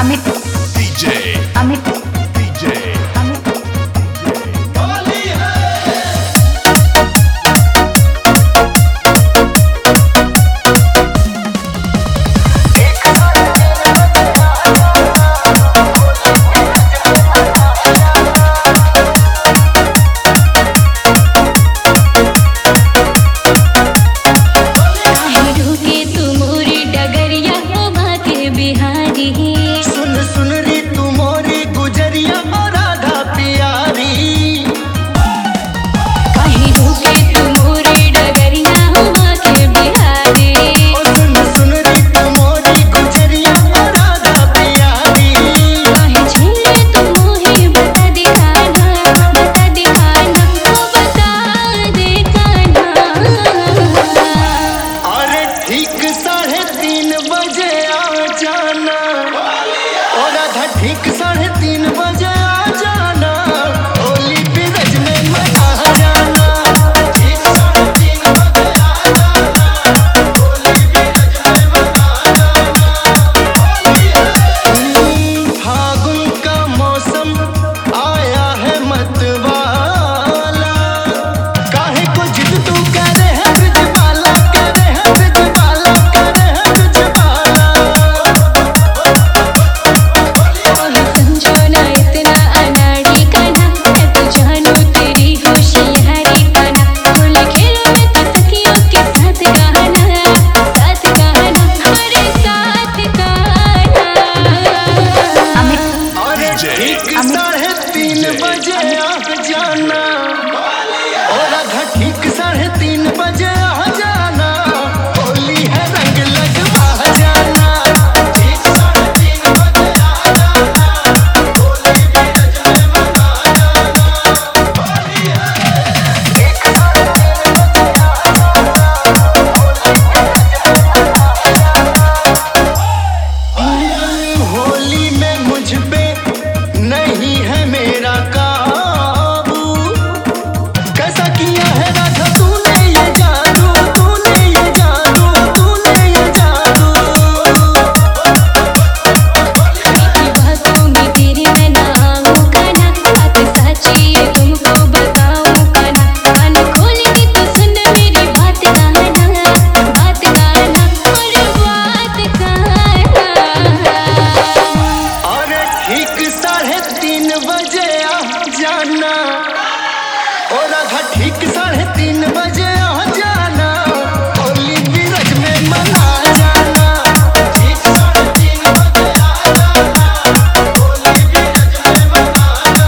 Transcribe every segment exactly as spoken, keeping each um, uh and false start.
Amit DJ Amit DJ Amit सुन सुन री तू मोरी गुजरिया और राधा प्यारी। कहीं रुके तू मोरी डगरिया हुआ के बिहारी। ओ सुन सुन री तू मोरी गुजरिया और राधा प्यारी। कहीं झीले तू मोही बता दिखाना, बता दिखाना, ओ बता दे काना। अरे ठीक साढ़े तीन बजे आ जाना, और राधा ठीक साढ़े तीन बजे आ जाना। होली बिरज में मना जाना, ठीक साढ़े तीन बजे आ जाना। होली बिरज में मना जाना। फागुन का मौसम आया है मतवाला, काहे को जिद तू करे है ब्रिजवाला, करे है ब्रिजवाला, करे है ब्रिजवाला। समझो ना इतना अनाड़ी काना, मैं तो जानू तेरी होशियारी काना। होली खेलो में तो सखियों के साथ गाना, साथ गाना, हमारे साथ गाना। अमित अरे ठीक साढ़े तीन बजे आ जाना, और राधा ठीक साढ़े तीन बजे आ जाना। होली है रंग लगवा जाना, ठीक साढ़े तीन बजे आ जाना। होली बिरज में मना जाना। होली है ठीक साढ़े तीन बजे आ जाना। होली में मुझ पे नहीं है मेरा काबू, कैसा किया है राधा तूने ये जादू, तूने ये जादू, तूने ये जादू। मीठी बातों में तेरे मैं ना आऊं काना, बात सच्ची है तुमको बताऊं काना। कान खोल के तो सुन मेरी बात गाना, बात गाना, और बात गाना। अरे ठीक साढ़े तीन बजे आ जाना, और राधा ठीक साढ़े तीन बजे आ जाना। होली बिरज में मना जाना, ठीक साढ़े तीन बजे आ जाना। होली बिरज में मना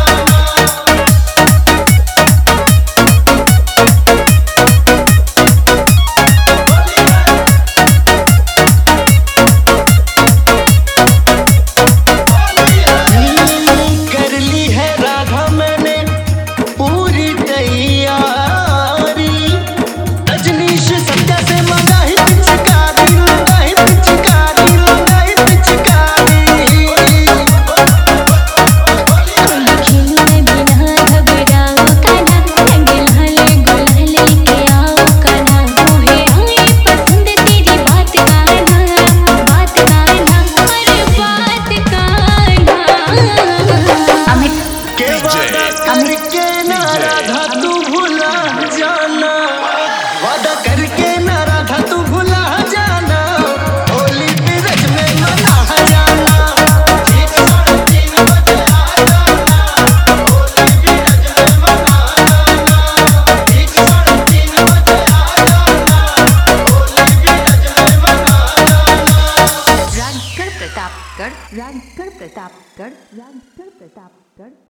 जाना। कर ली है राधा मैंने पूरी तैयारी, रजनीश संध्या से मंगा ही पिचकारी, मंगा ही पिचकारी, मंगा ही पिचकारी। होली खेलो मैं बिना घबराओ काना, रंग लाल गुलाल लेके आओ काना। मुझे आए पसंद तेरी बात गाना, बात गाना, और बात गाना। अमित के वादा करके ना राधा तू भुला जाना, वादा करके ना राधा तू भुला जाना। होली बिरज में मना जाना, ठीक साढ़े तीन बजे आ जाना। होली बिरज में मना जाना, ठीक साढ़े तीन बजे आ जाना। होली बिरज में मना जाना। राजगढ़ प्रतापगढ़ राजगढ़ प्रतापगढ़ राजगढ़ प्रतापगढ़